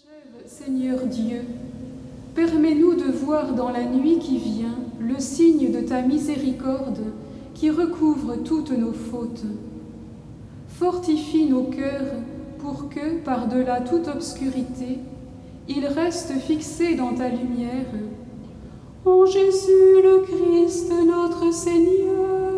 Achève, Seigneur Dieu, permets-nous de voir dans la nuit qui vient le signe de ta miséricorde qui recouvre toutes nos fautes. Fortifie nos cœurs pour que, par-delà toute obscurité, ils restent fixés dans ta lumière. En Jésus le Christ notre Seigneur.